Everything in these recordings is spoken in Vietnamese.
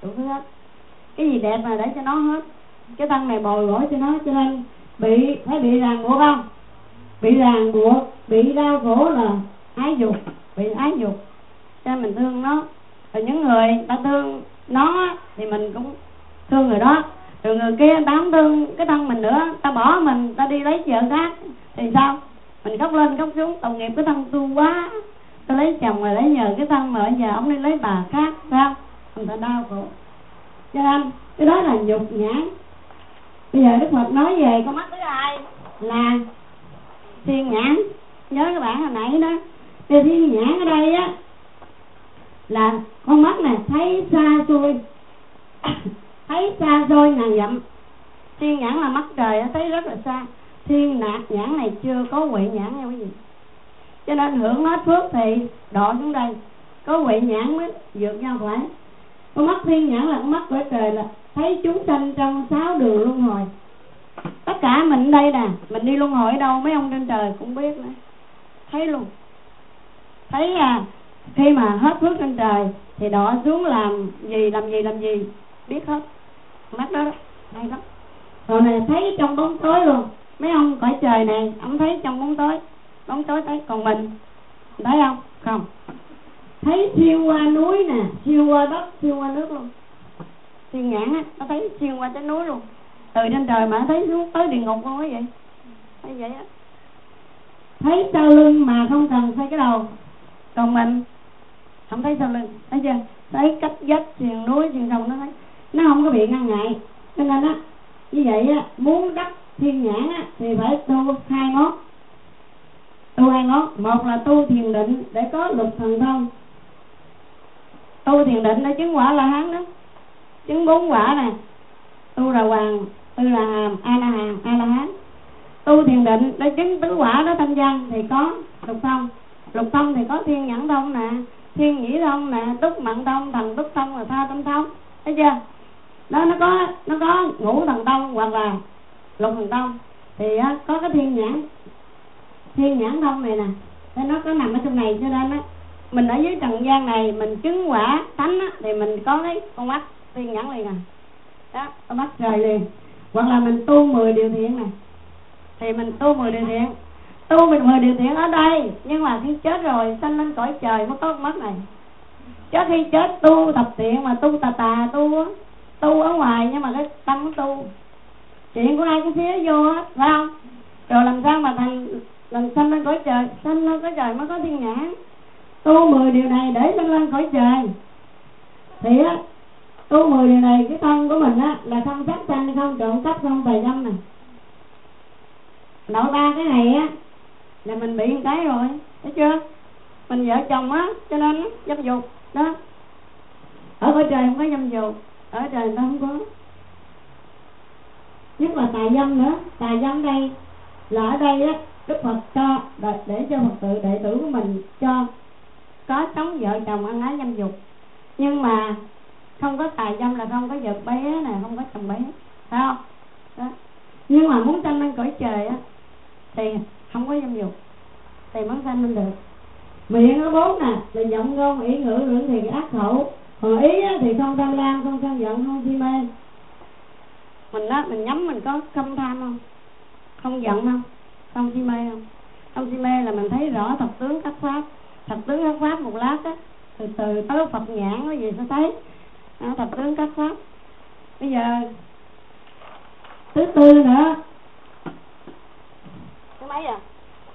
đủ thứ hết. Cái gì đẹp là để cho nó hết. Cái thân này bồi bổ cho nó, cho nên phải bị ràng buộc không? Bị ràng buộc, bị đau khổ là ái dục, bị ái dục, cho nên mình thương nó. Rồi những người ta thương nó thì mình cũng thương người đó. Rồi người kia ta không thương cái thân mình nữa, ta bỏ mình, ta đi lấy vợ khác thì sao? Mình khóc lên khóc xuống, tội nghiệp cái thân tôi quá, tôi lấy chồng rồi lấy nhờ cái thân mà bây giờ ông đi lấy bà khác, sao? Người ta đau khổ. Cho nên cái đó là nhục nhã. Bây giờ Đức Phật nói về con mắt thứ hai là thiên nhãn. Nhớ các bạn hồi nãy đó, cái thiên nhãn ở đây á là con mắt này thấy xa xôi thấy xa xôi ngàn dặm. Thiên nhãn là mắt trời thấy rất là xa. Thiên nhãn này chưa có huệ nhãn nha quý vị, cho nên hưởng hết phước thì đọ xuống đây, có huệ nhãn mới vượt nhau phải. Con mắt thiên nhãn là con mắt của trời, là thấy chúng sanh trong 6 đường luân hồi. Tất cả mình đây nè, mình đi luân hồi ở đâu mấy ông trên trời cũng biết nữa, thấy luôn. Thấy khi mà hết phước trên trời thì đọ xuống làm gì biết hết. Mắt đó hay lắm. Rồi này thấy trong bóng tối luôn. Mấy ông cõi trời này ông thấy trong bóng tối thấy, còn mình thấy không? Không. Thấy xuyên qua núi nè, xuyên qua đất, xuyên qua nước luôn. Thiên nhãn á, nó thấy xuyên qua trái núi luôn, từ trên trời mà thấy xuống tới địa ngục luôn. Cái vậy thấy vậy á. Thấy sau lưng mà không cần xoay cái đầu, còn mình không thấy sau lưng, thấy chưa? Thấy cách vách xuyên núi xuyên sông, nó thấy, nó không có bị ngăn ngại. Cho nên á, như vậy á, muốn đắc thiên nhãn á thì phải tu 2 ngón. Tu 2 ngón, một là tu thiền định để có lục thần thông. Tu thiền định để chứng quả La Hán đó, chứng 4 quả nè. Tu Đà Hoàng, Tu Đà Hàm, A La Hàm, A La Hán. Tu thiền định để chứng tứ quả đó thanh văn thì có lục thông. Lục thông thì có thiên nhãn thông nè, thiên nhĩ thông nè, túc mặn thông, thần túc thông và tha tâm thông. Thấy chưa? Đó, nó có ngũ thần thông hoặc là lục thần thông thì có cái thiên nhãn thông này nè, nên nó có nằm ở trong này. Cho nên á, mình ở dưới trần gian này mình chứng quả thánh á, thì mình có cái con mắt thiên nhãn liền đó, con mắt trời liền. Hoặc là mình tu 10 điều thiện này thì mình tu 10 điều thiện. Tu 10 điều thiện ở đây, nhưng mà khi chết rồi sanh lên cõi trời mới có con mắt này. Trước khi chết tu tập thiện mà tu tà tu ở ngoài, nhưng mà cái tâm tu chuyện của ai cũng xía vô hết, phải không? Rồi làm sao mà làm sanh lên cõi trời, sanh lên cõi trời mới có thiên nhãn. Tu 10 điều này để sanh lên cõi trời thì á, tu 10 điều này cái thân của mình á là không sát sanh, không trộm cắp, không tà dâm này. Nội 3 cái này á là mình bị một cái rồi, thấy chưa? Mình vợ chồng á, cho nên dâm dục đó. Ở cõi trời không có dâm dục, ở trời người ta không có. Nhất là tà dâm nữa. Tà dâm đây là ở đây á, Đức Phật cho để cho Phật tử đệ tử của mình cho có sống vợ chồng ăn ái dâm dục, nhưng mà không có tà dâm là không có vợ bé nè, không có chồng bé, phải không? Đó. Nhưng mà muốn sanh lên cõi trời á thì không có dâm dục thì mới sanh lên được. Miệng nó 4 nè là giọng ngôn, ý ngữ, lưỡng thiệt, ác khẩu. Còn ý á, thì không tham lam, không sân giận, không si mê. Mình á, mình nhắm mình có không tham không, không giận không, không si mê không. Không si mê là mình thấy rõ thập tướng các pháp. Thập tướng các pháp một lát á, từ từ tới Phật nhãn có gì sẽ thấy thập tướng các pháp. Bây giờ thứ tư nữa, thứ mấy à?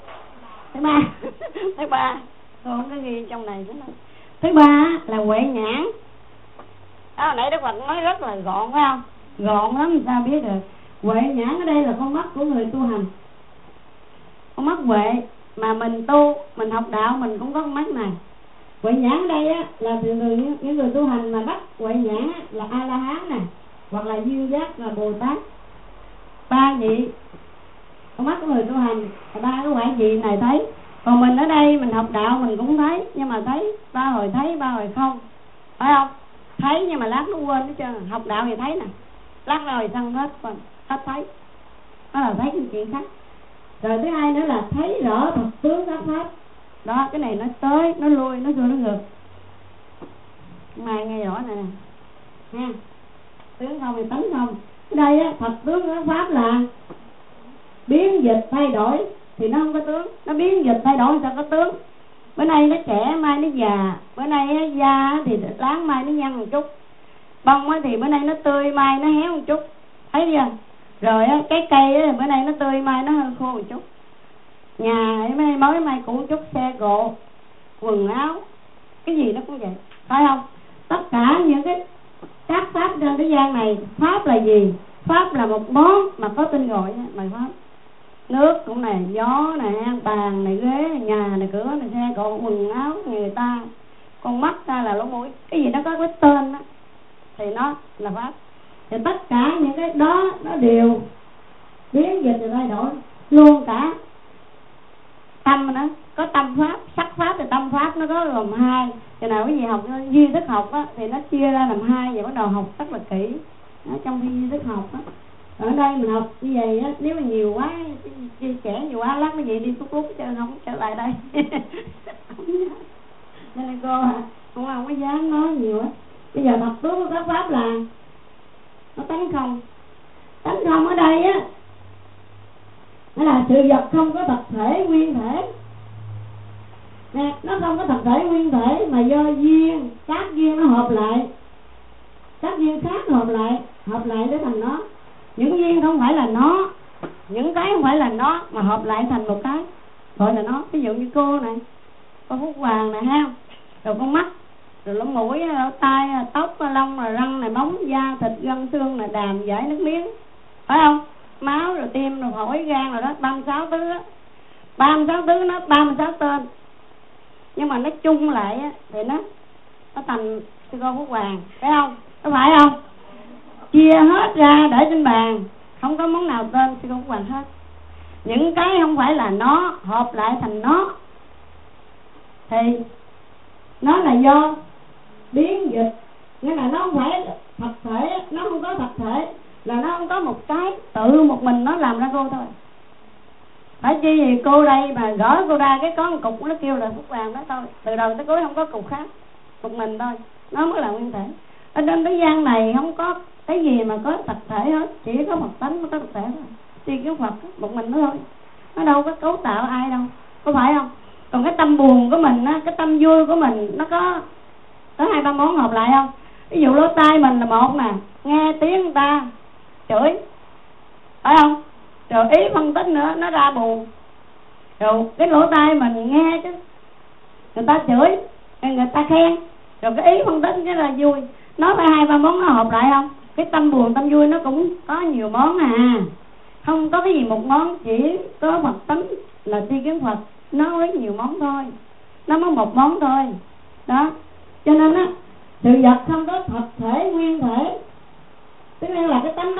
Thứ ba tôi không có ghi trong này nữa. Thứ ba là huệ nhãn. Hồi nãy Đức Phật nói rất là gọn, phải không? Gọn lắm người ta biết được. Huệ nhãn ở đây là con mắt của người tu hành, con mắt huệ. Mà mình tu, mình học đạo mình cũng có con mắt này. Huệ nhãn ở đây á là thường những người tu hành mà bắt huệ nhãn á, là A La Hán nè, hoặc là Duyên Giác, là Bồ Tát. 3 vị con mắt của người tu hành, 3 cái quả vị này thấy. Còn mình ở đây mình học đạo mình cũng thấy, nhưng mà thấy 3 hồi thấy 3 hồi không, phải không? Thấy nhưng mà lát nó quên hết trơn. Học đạo thì thấy nè, lát rồi xong hết thấy. Đó là thấy cái chuyện khác. Rồi thứ hai nữa là thấy rõ thật tướng các pháp. Đó, cái này nó tới, nó lui, nó xua, nó ngược. Mai nghe rõ này nè. ha. Tướng không thì tánh không. Ở đây á, thật tướng của pháp là biến dịch thay đổi thì nó không có tướng. Nó biến dịch thay đổi sao có tướng. Bữa nay nó trẻ mai nó già, bữa nay da thì láng mai nó nhăn một chút, bông thì bữa nay nó tươi mai nó héo một chút, thấy chưa? Rồi cái cây bữa nay nó tươi mai nó hơi khô một chút, nhà bữa nay mới mai cũ một chút, xe cộ, quần áo, cái gì nó cũng vậy, phải không? Tất cả những các pháp trên thế gian này, pháp là gì? Pháp là một món mà có tên gọi là pháp. Nước cũng này, gió này, bàn này, ghế này, nhà này, cửa này, xe cộ, quần áo người ta, con mắt ta là lỗ mũi, cái gì nó có cái tên đó thì nó là pháp. Thì tất cả những cái đó nó đều biến dịch rồi thay đổi, luôn cả tâm nữa, có tâm pháp, sắc pháp thì tâm pháp nó có gồm hai. Cho nào cái gì học duy thức học á, thì nó chia ra làm hai, và bắt đầu học rất là kỹ ở trong khi duy thức học á. Ở đây mình học như vậy á, nếu mà nhiều quá chia sẻ nhiều quá lắm cái gì đi phút chứ không trở lại đây. Nên cô không có dám nói nhiều á. Bây giờ thật tướng của các pháp là nó tánh không. Tánh không ở đây á, nó là sự vật không có thật thể nguyên thể nè, nó không có thật thể nguyên thể mà do duyên, các duyên nó hợp lại, các duyên khác hợp lại để thành nó. Những duyên không phải là nó, những cái không phải là nó mà hợp lại thành một cái gọi là nó. Ví dụ như cô này, cô Phúc Hoàng này ha, rồi con mắt, rồi lỗ mũi, lỗ tai, tóc, lông, rồi răng này, móng, da, thịt, gân, xương này, đàm, giải, nước miếng, phải không? Máu, rồi tim, rồi phổi, gan, rồi đó, 36 thứ á. 36 thứ nó 36 tên, nhưng mà nó chung lại á, thì nó thành sư cô Phúc Hoàng, phải không? Có phải không? Chia hết ra để trên bàn, không có món nào tên sư cô Phúc Hoàng hết. Những cái không phải là nó hợp lại thành nó thì nó là do biến dịch, nghĩa là nó không phải thật thể, nó không có thật thể, là nó không có một cái tự một mình nó làm ra cô thôi. Phải chi gì cô đây mà gỡ cô ra cái có một cục nó kêu là Phúc Hoàng đó thôi, từ đầu tới cuối không có cục khác, một mình thôi, nó mới là nguyên thể. Ở trên thế gian này không có cái gì mà có thật thể hết, chỉ có Phật tánh mới có thật thể thôi. Chỉ có Phật một mình nó thôi, nó đâu có cấu tạo ai đâu, có phải không? Còn cái tâm buồn của mình á, cái tâm vui của mình nó có 2-3 món hợp lại không? Ví dụ lỗ tai mình là một nè, nghe tiếng người ta chửi, phải không? Rồi ý phân tích nữa, nó ra buồn. Rồi cái lỗ tai mình nghe chứ người ta chửi, người ta khen, rồi cái ý phân tích cái là vui. Nó phải 2-3 món nó hợp lại không? Cái tâm buồn, tâm vui nó cũng có nhiều món à, không có cái gì một món, chỉ có Phật tánh là tri kiến Phật, nó có nhiều món thôi, nó có một món thôi đó. Cho nên á, sự vật không có thật thể nguyên thể, tức là cái tánh đó,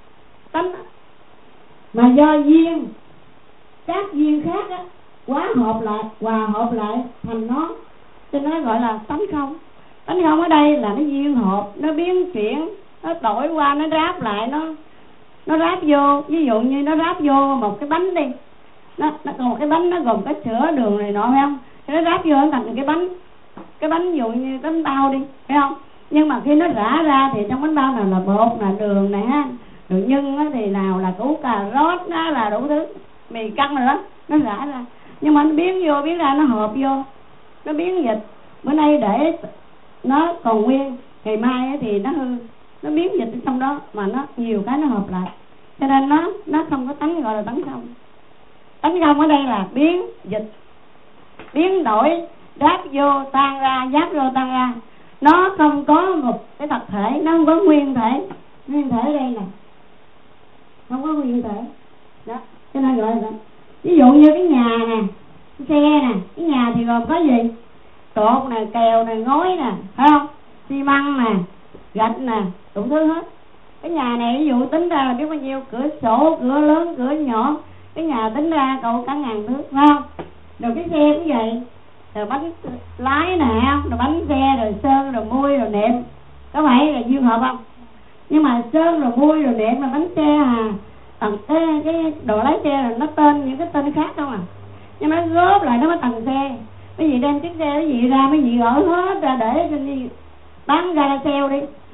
mà do duyên, các duyên khác á hòa hợp lại thành nó, cho nó gọi là tánh không. Tánh không ở đây là nó duyên hợp, nó biến chuyển, nó đổi qua, nó ráp lại, nó ráp vô. Ví dụ như nó ráp vô một cái bánh đi, nó còn một cái bánh nó gồm cái sữa đường này nọ, phải không? Nó ráp vô nó thành cái bánh ví dụ như bánh bao đi, phải không? Nhưng mà khi nó rã ra thì trong bánh bao nào là bột, là đường này ha, rồi nhân thì nào là củ cà rốt, đó là đủ thứ, mì căng rồi đó, nó rã ra. Nhưng mà nó biến vô biến ra, nó hợp vô, nó biến dịch. Bữa nay để nó còn nguyên, ngày mai thì nó hư, nó biến dịch ở trong đó, mà nó nhiều cái nó hợp lại, cho nên nó không có tánh gọi là tánh không. Tánh không ở đây là biến dịch, biến đổi, ráp vô tan ra, giáp vô tan ra, nó không có một cái thật thể, nó không có nguyên thể. Nguyên thể ở đây nè, không có nguyên thể đó, cho nên gọi là ví dụ như cái nhà nè, cái xe nè, cái nhà thì gồm có gì? Cột nè, kèo nè, ngói nè, phải không? Xi măng nè, gạch nè, đủ thứ hết. Cái nhà này ví dụ tính ra là biết bao nhiêu, cửa sổ, cửa lớn, cửa nhỏ, cái nhà tính ra cậu cả ngàn thước, phải không? Rồi cái xe cũng vậy, rồi bánh lái nè, rồi bánh xe, rồi sơn, rồi mui, rồi nệm, có phải là duyên hợp không? Nhưng mà sơn, rồi mui, rồi nệm là bánh xe tầng cái đồ lái xe là nó tên những cái tên khác không à, nhưng mà nó góp lại nó mới thành xe. Cái gì đem chiếc xe cái gì ra, mấy gì gỡ hết ra để cho đi bán ra sale đi,